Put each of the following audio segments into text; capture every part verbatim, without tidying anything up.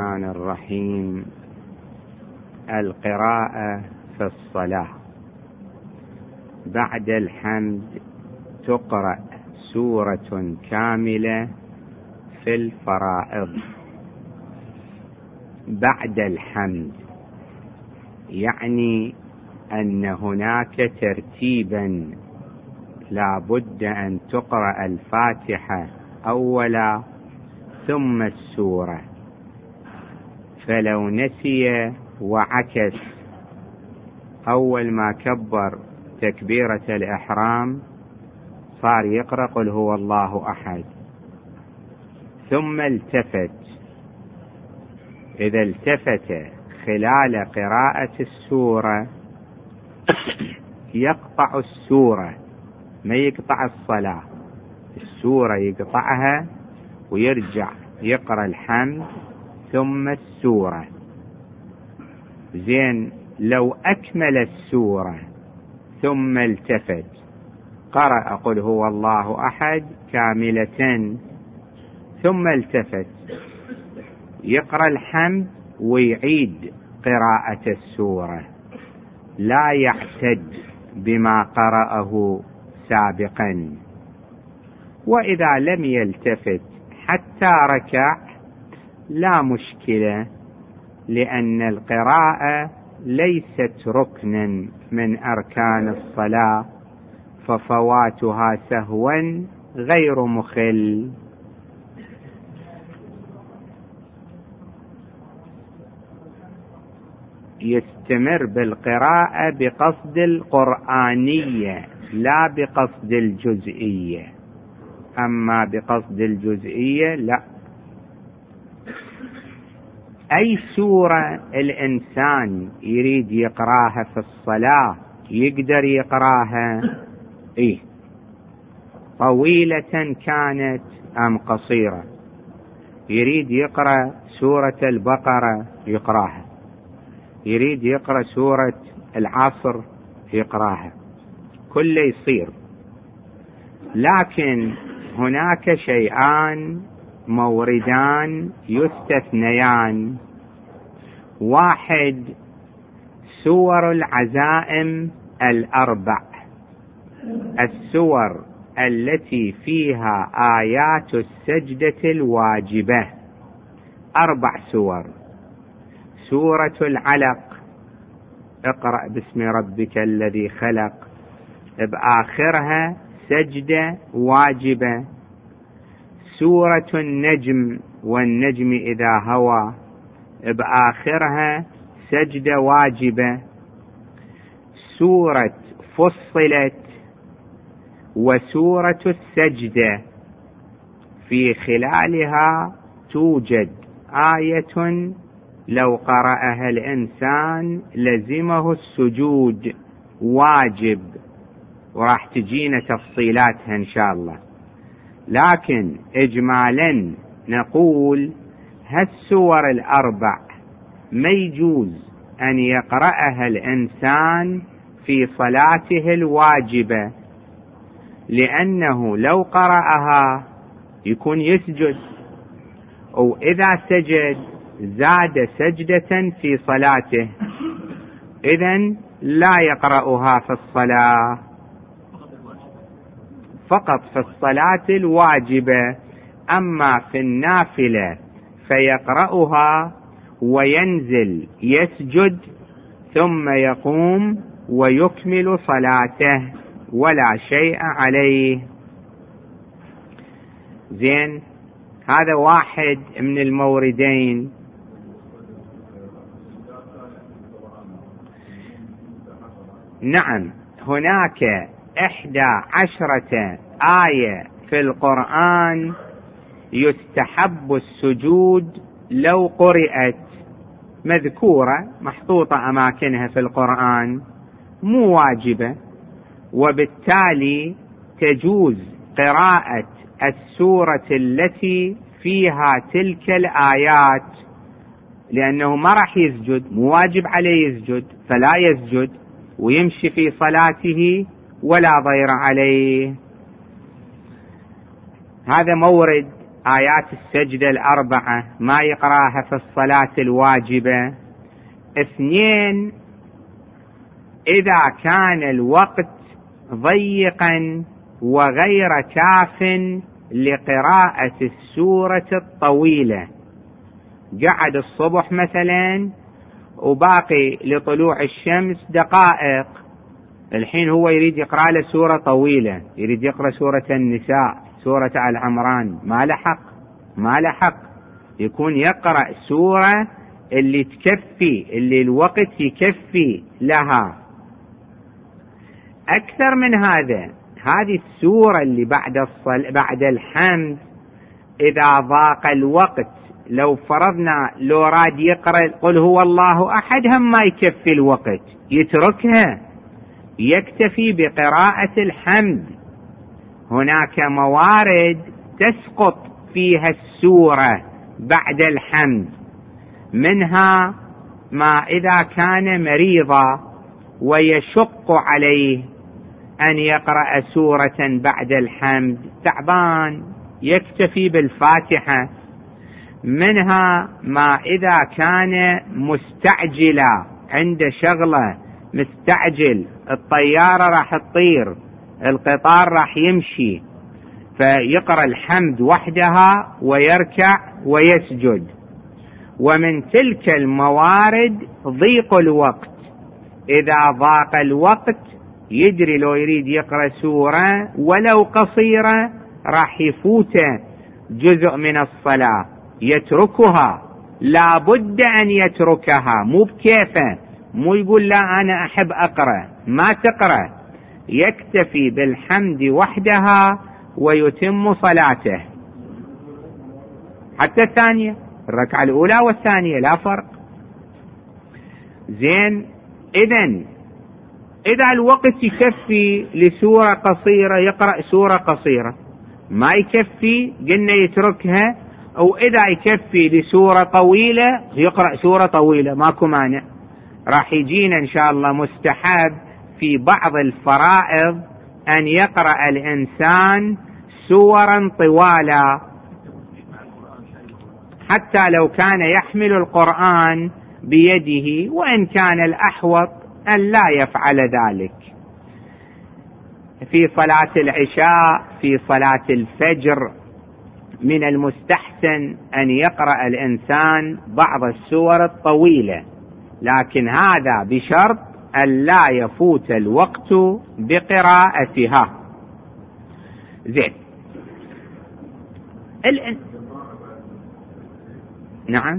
الرحمن الرحيم. القراءة في الصلاة. بعد الحمد تقرأ سورة كاملة في الفرائض. بعد الحمد يعني أن هناك ترتيبا لا بد أن تقرأ الفاتحة أولا ثم السورة، فلو نسي وعكس أول ما كبر تكبيرة الإحرام صار يقرأ قل هو الله أحد، ثم التفت، إذا التفت خلال قراءة السورة يقطع السورة، ما يقطع الصلاة، السورة يقطعها ويرجع يقرأ الحمد ثم السورة. زين، لو أكمل السورة ثم التفت قرأ قل هو الله أحد كاملة ثم التفت يقرأ الحمد ويعيد قراءة السورة، لا يعتد بما قرأه سابقا. وإذا لم يلتفت حتى ركع لا مشكلة، لأن القراءة ليست ركنا من أركان الصلاة، ففواتها سهوا غير مخل. يستمر بالقراءة بقصد القرآنية لا بقصد الجزئية، أما بقصد الجزئية لا. أي سورة الإنسان يريد يقراها في الصلاة يقدر يقراها، إيه، طويلة كانت أم قصيرة. يريد يقرأ سورة البقرة يقراها، يريد يقرأ سورة العصر يقراها، كله يصير. لكن هناك شيئان موردان يستثنيان. واحد، سور العزائم الأربع، السور التي فيها آيات السجدة الواجبة، أربع سور. سورة العلق اقرأ باسم ربك الذي خلق، بآخرها سجدة واجبة. سورة النجم والنجم إذا هوى بآخرها سجدة واجبة. سورة فصلت وسورة السجدة في خلالها توجد آية لو قرأها الإنسان لزمه السجود واجب، وراح تجينا تفصيلاتها إن شاء الله. لكن إجمالا نقول هالسور الأربع ما يجوز أن يقرأها الإنسان في صلاته الواجبة، لأنه لو قرأها يكون يسجد، أو إذا سجد زاد سجدة في صلاته، إذن لا يقرأها في الصلاة، فقط في الصلاة الواجبة. أما في النافلة فيقرأها وينزل يسجد ثم يقوم ويكمل صلاته ولا شيء عليه. زين، هذا واحد من الموردين. نعم، هناك إحدى عشرة آية في القرآن يستحب السجود لو قرأت، مذكورة محطوطة أماكنها في القرآن، مو واجبة، وبالتالي تجوز قراءة السورة التي فيها تلك الآيات، لأنه ما راح يسجد، مو واجب عليه يسجد، فلا يسجد ويمشي في صلاته ولا ضير عليه. هذا مورد آيات السجدة الأربعة ما يقرأها في الصلاة الواجبة. اثنين، إذا كان الوقت ضيقا وغير كاف لقراءة السورة الطويلة، قعد الصبح مثلا وباقي لطلوع الشمس دقائق، الحين هو يريد يقرأ له سورة طويلة، يريد يقرأ سورة النساء، سورة آل عمران، ما لحق ما لحق يكون يقرأ سورة اللي تكفي، اللي الوقت يكفي لها. أكثر من هذا، هذه السورة اللي بعد الصل... بعد الحمد إذا ضاق الوقت، لو فرضنا لو راد يقرأ قل هو الله أحد هم ما يكفي الوقت، يتركها، يكتفي بقراءة الحمد. هناك موارد تسقط فيها السورة بعد الحمد، منها ما إذا كان مريضا ويشق عليه أن يقرأ سورة بعد الحمد، تعبان يكتفي بالفاتحة. منها ما إذا كان مستعجلا، عند شغلة مستعجل، الطيارة راح تطير، القطار راح يمشي، فيقرأ الحمد وحدها ويركع ويسجد. ومن تلك الموارد ضيق الوقت، إذا ضاق الوقت يدري لو يريد يقرأ سورة ولو قصيرة راح يفوته جزء من الصلاة، يتركها، لا بد أن يتركها، مو بكيفه، مو يقول لا أنا أحب أقرأ، ما تقرأ، يكتفي بالحمد وحدها ويتم صلاته. حتى الثانية، الركعة الأولى والثانية لا فرق. زين، إذن إذا الوقت يكفي لسورة قصيرة يقرأ سورة قصيرة، ما يكفي قلنا يتركها، أو إذا يكفي لسورة طويلة يقرأ سورة طويلة، ماكو مانع. راح يجينا إن شاء الله مستحب في بعض الفرائض أن يقرأ الإنسان سورا طوالا، حتى لو كان يحمل القرآن بيده، وإن كان الأحوط أن لا يفعل ذلك. في صلاة العشاء، في صلاة الفجر، من المستحسن أن يقرأ الإنسان بعض السور الطويلة، لكن هذا بشرط أن لا يفوت الوقت بقراءتها. زين. الان... نعم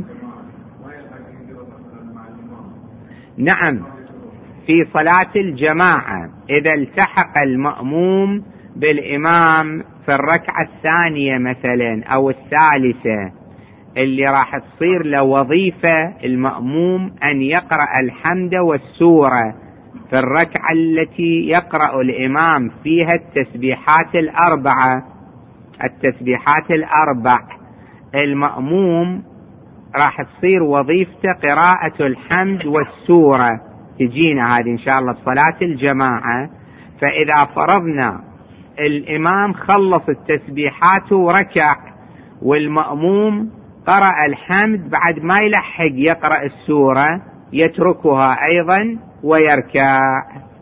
نعم في صلاة الجماعة إذا التحق المأموم بالإمام في الركعة الثانية مثلا أو الثالثة، اللي راح تصير له وظيفة المأموم أن يقرأ الحمد والسورة في الركعة التي يقرأ الإمام فيها التسبيحات الأربعة، التسبيحات الأربع، المأموم راح تصير وظيفته قراءة الحمد والسورة. تجينا هذه إن شاء الله بصلاة الجماعة. فإذا فرضنا الإمام خلص التسبيحات وركع والمأموم قرأ الحمد، بعد ما يلحق يقرأ السورة يتركها أيضا ويركع.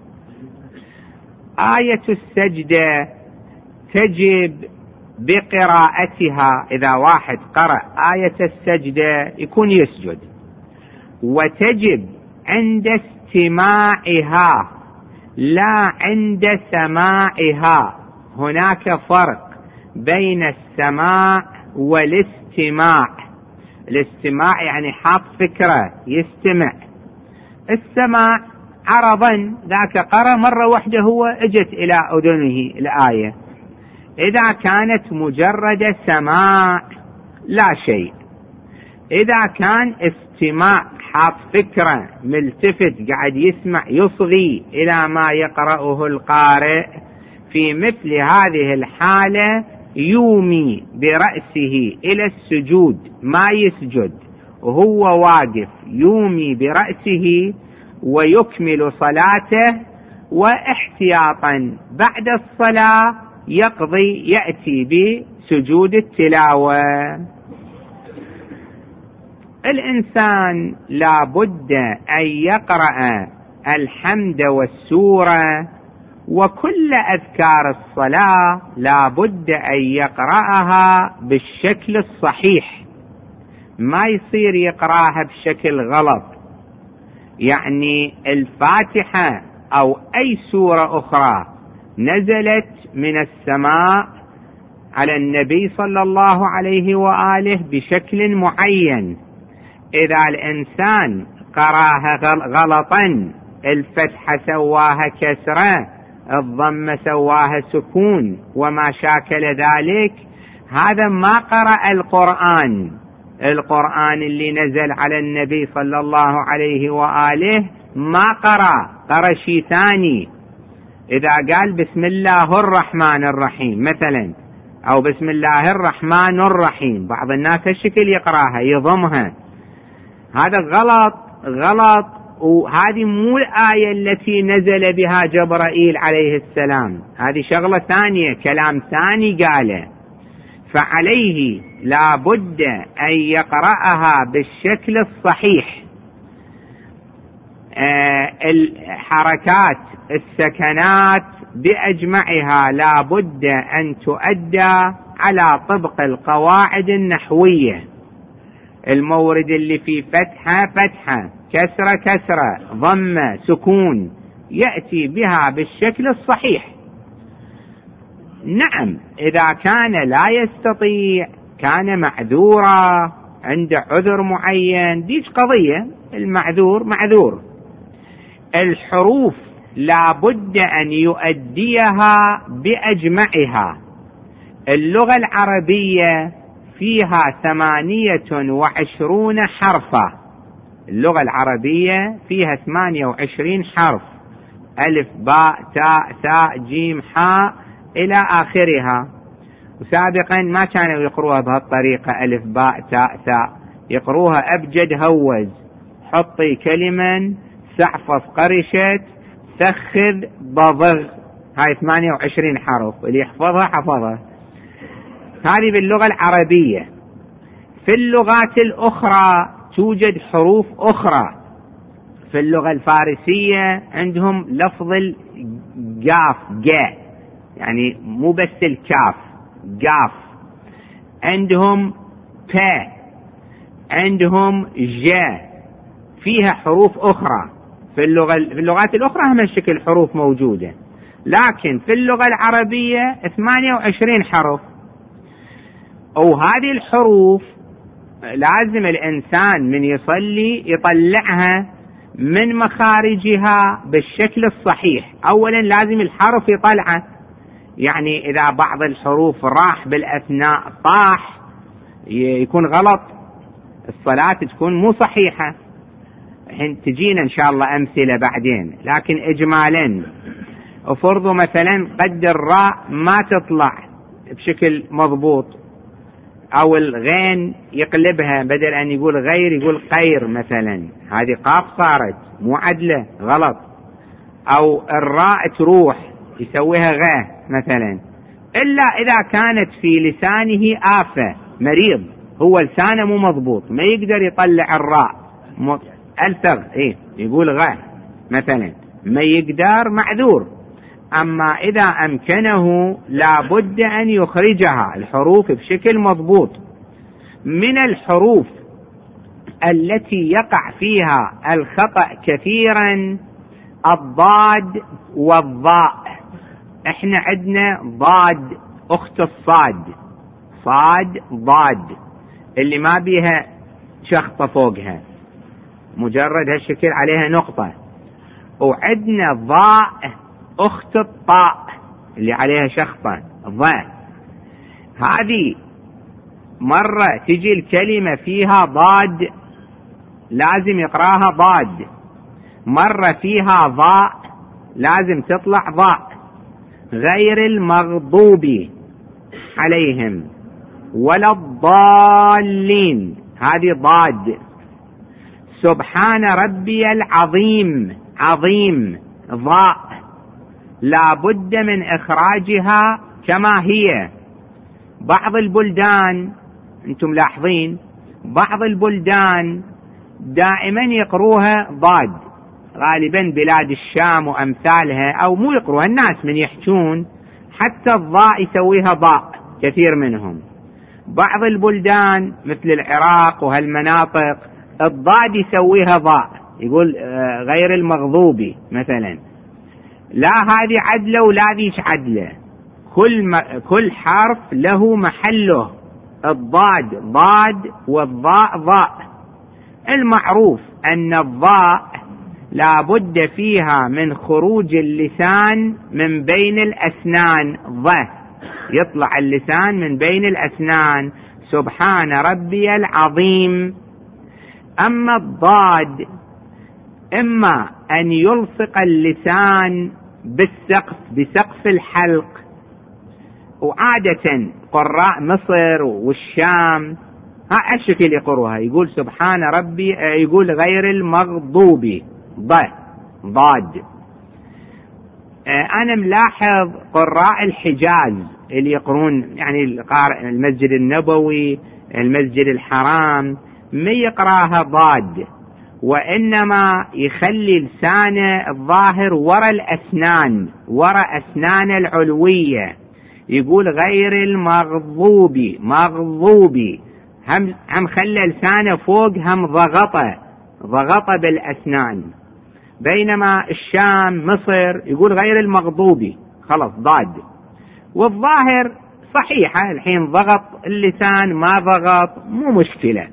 آية السجدة تجب بقراءتها، إذا واحد قرأ آية السجدة يكون يسجد، وتجب عند استماعها لا عند سماعها. هناك فرق بين السماع والاستماع. الاستماع يعني حاط فكرة يستمع، السماع عرضا ذاك قرأ مرة واحدة هو اجت إلى أذنه الآية. إذا كانت مجرد سماع لا شيء. إذا كان استماع حاط فكرة ملتفت قاعد يسمع يصغي إلى ما يقرأه القارئ، في مثل هذه الحالة يومي برأسه إلى السجود، ما يسجد وهو واقف، يومي برأسه ويكمل صلاته، واحتياطا بعد الصلاة يقضي يأتي سجود التلاوة. الإنسان لا بد أن يقرأ الحمد والسورة، وكل أذكار الصلاة لا بد أن يقرأها بالشكل الصحيح، ما يصير يقرأها بشكل غلط. يعني الفاتحة أو أي سورة أخرى نزلت من السماء على النبي صلى الله عليه وآله بشكل معين، إذا الإنسان قرأها غلطا، الفتحة سواها كسرة، الضم سواها سكون وما شاكل ذلك، هذا ما قرأ القرآن. القرآن اللي نزل على النبي صلى الله عليه وآله ما قرأ، قرأ شيء ثاني. إذا قال بسم الله الرحمن الرحيم مثلا، أو بسم الله الرحمن الرحيم، بعض الناس هالشكل يقرأها يضمها، هذا غلط غلط. وهذه مو الآية التي نزل بها جبرائيل عليه السلام، هذه شغلة ثانية، كلام ثاني قاله. فعليه لا بد أن يقرأها بالشكل الصحيح. آه الحركات السكنات بأجمعها لا بد أن تؤدى على طبق القواعد النحوية. المورد اللي فيه فتحة فتحة، كسرة كسرة، ضمة سكون، يأتي بها بالشكل الصحيح. نعم إذا كان لا يستطيع، كان معذورا، عنده عذر معين، ديش قضية، المعذور معذور. الحروف لا بد أن يؤديها بأجمعها. اللغة العربية فيها ثمانية وعشرون حرفا، اللغة العربية فيها ثمانية وعشرين حرف، ألف باء تاء ثاء جيم حاء إلى آخرها. وسابقا ما كانوا يقروها بهالطريقة ألف باء تاء ثاء، يقروها أبجد هوز، حطي كلمة، سعفص قرشت، سخذ بضغ، هاي ثمانية وعشرين حرف، اللي يحفظها حفظها. هذه باللغة العربية. في اللغات الأخرى توجد حروف أخرى. في اللغة الفارسية عندهم لفظ القاف، جاء، يعني مو بس الكاف، قاف. عندهم با، عندهم جاء، فيها حروف أخرى. في اللغة في اللغات الأخرى هم الشكل حروف موجودة، لكن في اللغة العربية ثمانية وعشرين حرف. وهذه الحروف لازم الإنسان من يصلي يطلعها من مخارجها بالشكل الصحيح. أولا لازم الحرف يطلعه، يعني إذا بعض الحروف راح بالأثناء طاح يكون غلط، الصلاة تكون مو صحيحة. الحين تجينا إن شاء الله أمثلة بعدين، لكن إجمالا افرضوا مثلا قد الراء ما تطلع بشكل مضبوط، أو الغين يقلبها، بدل أن يقول غير يقول قير مثلا، هذه قاف صارت مو عدلة، غلط. أو الراء تروح يسويها غاه مثلا، إلا إذا كانت في لسانه آفة، مريض، هو لسانه مو مضبوط، ما يقدر يطلع الراء، ألثغ إيه يقول غاه مثلا، ما يقدر، معذور. أما إذا أمكنه لابد أن يخرجها الحروف بشكل مضبوط. من الحروف التي يقع فيها الخطأ كثيرا الضاد والضاء. احنا عندنا ضاد اخت الصاد، صاد ضاد، اللي ما بيها شخطة فوقها، مجرد هالشكل عليها نقطة. وعندنا ضاء اخت الطاء اللي عليها شخطة، ضاء. هذه مرة تجي الكلمة فيها ضاد لازم يقراها ضاد، مرة فيها ضاء لازم تطلع ضاء. غير المغضوب عليهم ولا الضالين، هذه ضاد. سبحان ربي العظيم، عظيم، ضاء، لا بد من إخراجها كما هي، بعض البلدان أنتم لاحظين بعض البلدان دائما يقروها ضاد، غالبا بلاد الشام وأمثالها، أو مو يقروها الناس من يحجون حتى الضاء يسويها ضاء كثير منهم. بعض البلدان مثل العراق وهالمناطق الضاد يسويها ضاء، يقول غير المغضوب مثلا. لا هذه عدلة ولا ذيش عدلة، كل, م... كل حرف له محله، الضاد ضاد والضاء ضاء. المعروف أن الضاء لا بد فيها من خروج اللسان من بين الأسنان، ضه يطلع اللسان من بين الأسنان، سبحان ربي العظيم. أما الضاد إما أن يلصق اللسان بالسقف بسقف الحلق، وعادة قراء مصر والشام ها الشكل يقروها، يقول سبحان ربي، يقول غير المغضوب ض ضاد. أنا ملاحظ قراء الحجاز اللي يقرون يعني القارئ المسجد النبوي المسجد الحرام ما يقراها ضاد، وإنما يخلي لسانه الظاهر وراء الأسنان، وراء أسنان العلوية، يقول غير المغضوب مغضوب، هم هم خلى لسانه فوق، هم ضغطه ضغطه بالأسنان. بينما الشام مصر يقول غير المغضوب خلص ضاد. والظاهر صحيحة، الحين ضغط اللسان ما ضغط مو مشكلة،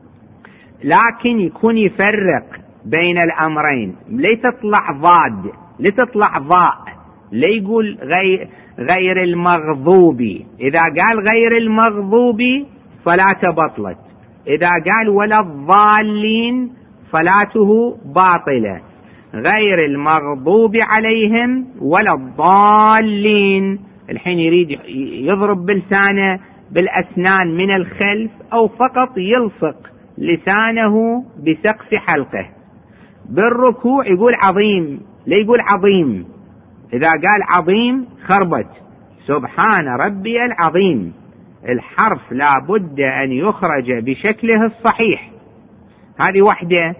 لكن يكون يفرق بين الأمرين، لتطلع ضاد لتطلع ضاء، لا يقول غير, غير المغضوب. إذا قال غير المغضوب صلاته بطلت، إذا قال ولا الضالين صلاته باطلة. غير المغضوب عليهم ولا الضالين، الحين يريد يضرب بلسانه بالأسنان من الخلف، أو فقط يلصق لسانه بسقف حلقه. بالركوع يقول عظيم، لا يقول عظيم، إذا قال عظيم خربت، سبحان ربي العظيم. الحرف لا بد أن يخرج بشكله الصحيح، هذه وحدة.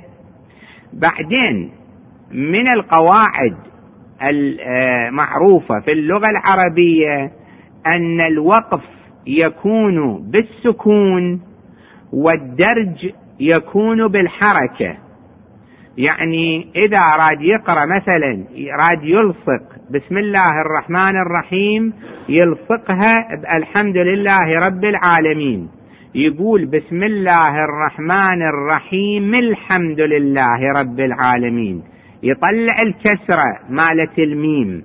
بعدين من القواعد المعروفة في اللغة العربية أن الوقف يكون بالسكون والدرج يكون بالحركة. يعني إذا راد يقرأ مثلا راد يلصق بسم الله الرحمن الرحيم، يلصقها الحمد لله رب العالمين، يقول بسم الله الرحمن الرحيم الحمد لله رب العالمين، يطلع الكسرة مالة الميم،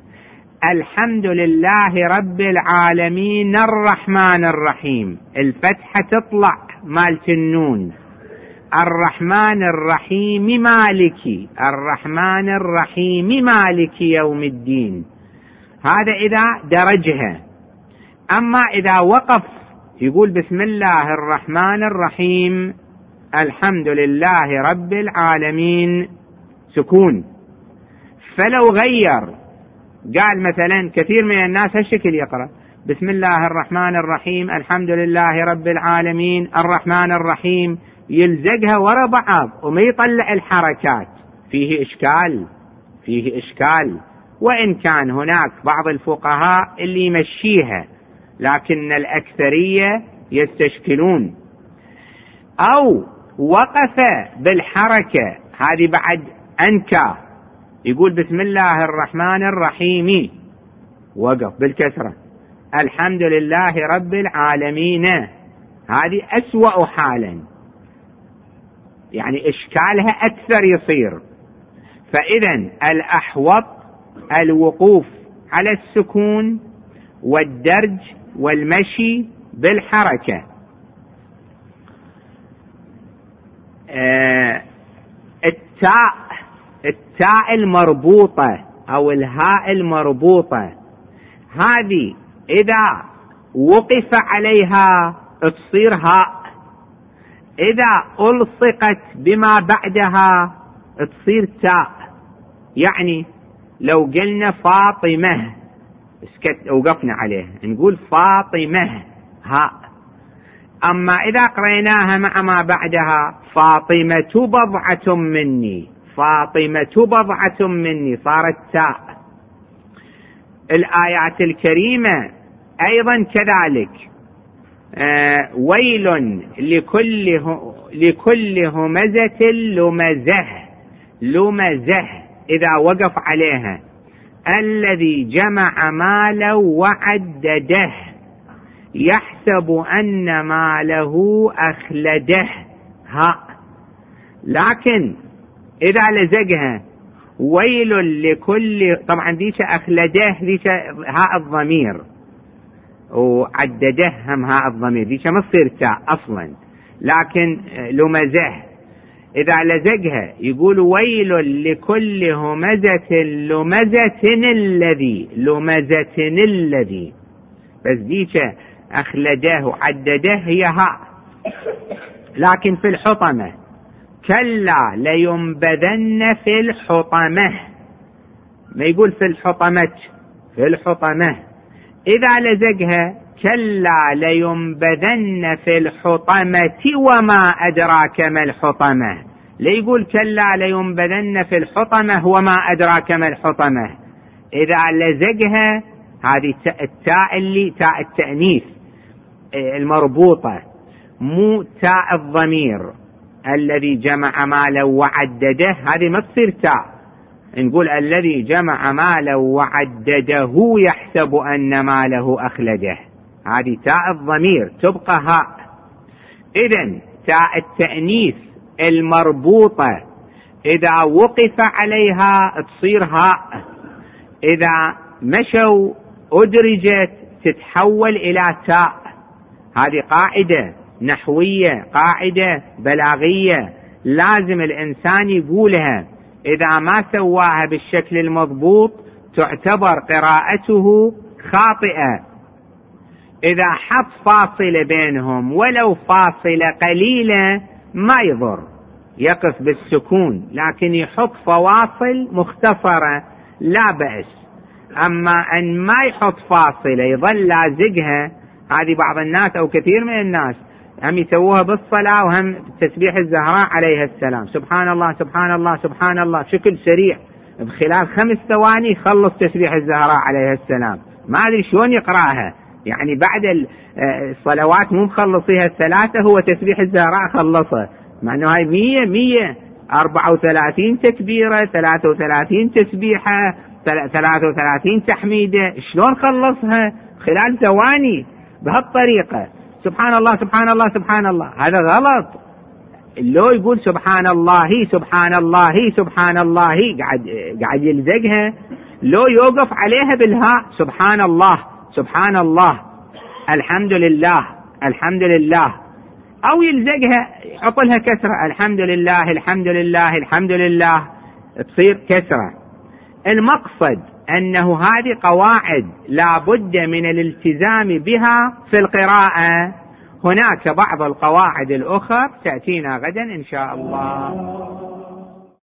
الحمد لله رب العالمين الرحمن الرحيم، الفتحة تطلع مالة النون، الرحمن الرحيم مالكي، الرحمن الرحيم مالك يوم الدين. هذا إذا درجها. أما إذا وقف يقول بسم الله الرحمن الرحيم الحمد لله رب العالمين سكون. فلو غير قال مثلا كثير من الناس هالشكل يقرأ بسم الله الرحمن الرحيم الحمد لله رب العالمين الرحمن الرحيم، يلزقها ورا بعض وما يطلع الحركات، فيه إشكال فيه إشكال وإن كان هناك بعض الفقهاء اللي يمشيها، لكن الأكثرية يستشكلون. أو وقف بالحركة، هذه بعد أنكى، يقول بسم الله الرحمن الرحيم وقف بالكسرة الحمد لله رب العالمين، هذه أسوأ حالا، يعني إشكالها أكثر يصير. فإذا الأحوط الوقوف على السكون والدرج والمشي بالحركة. آه التاء التاء المربوطة أو الهاء المربوطة، هذه إذا وقف عليها تصير هاء، إذا ألصقت بما بعدها تصير تاء. يعني لو قلنا فاطمة اسكت وقفنا عليه نقول فاطمة، هاء. أما إذا قريناها مع ما بعدها فاطمة بضعة مني، فاطمة بضعة مني، صارت تاء. الآيات الكريمة أيضا كذلك، آه ويل لكل لكل همزة لمزة، لمزة إذا وقف عليها الذي جمع مالا وعدده يحسب أن ماله أخلده، ها. لكن إذا لزقها ويل لكل، طبعا ديش أخلده ديش هاء الضمير، وعدده هم هاء الضمير، ديش ما تصير تاء أصلا. لكن لمزه إذا لزقها يقول ويل لكل همزة لمزة الذي، لمزة الذي، بس ديش أخلده وعدده هي هاء. لكن في الحطمة كلا لينبذن في الحطمة، ما يقول في الحطمة، في الحطمة. إذا لزقها كلا لينبذن في الحطمة وما أدراك ما الحطمة، لا يقول كلا لينبذن في الحطمة وما أدراك ما الحطمة. إذا لزقها هذه التاء اللي تاء التأنيث المربوطة، مو تاء الضمير الذي جمع مالا وعدده، هذه ما تصير تاء. نقول الذي جمع مالا وعدده يحسب أن ماله أخلده، هذه تاء الضمير تبقى هاء. إذن تاء التأنيث المربوطة إذا وقف عليها تصير هاء، إذا مشوا أدرجت تتحول إلى تاء. هذه قاعدة نحوية، قاعدة بلاغية لازم الإنسان يقولها. إذا ما سواها بالشكل المضبوط تعتبر قراءته خاطئة. إذا حط فاصلة بينهم ولو فاصلة قليلة ما يضر، يقف بالسكون، لكن يحط فواصل مختصرة لا بأس. أما أن ما يحط فاصلة يظل لازقها، هذه بعض الناس أو كثير من الناس هم يسووها بالصلاة وهم تسبيح الزهراء عليها السلام، سبحان الله سبحان الله سبحان الله بشكل سريع، بخلال خمس ثواني يخلص تسبيح الزهراء عليها السلام، ما أدري شلون يقرأها. يعني بعد الصلوات مو مخلصيها الثلاثة هو تسبيح الزهراء خلصه، مع أنه هاي مية مية أربعة وثلاثين تكبيرة، ثلاثة وثلاثين تسبيحة، ثلاثة وثلاثين تحميدة، شلون خلصها خلال ثواني بهالطريقة؟ سبحان الله سبحان الله سبحان الله، هذا غلط. لو يقول سبحان الله سبحان الله سبحان الله قاعد قاعد يلزقها، لو يوقف عليها بالهاء سبحان الله سبحان الله الحمد لله الحمد لله، أو يلزقها يحط لها كسرة الحمد لله الحمد لله الحمد لله تصير كسرة. المقصد أنه هذه قواعد لا بد من الالتزام بها في القراءة. هناك بعض القواعد الأخرى تأتينا غدا إن شاء الله.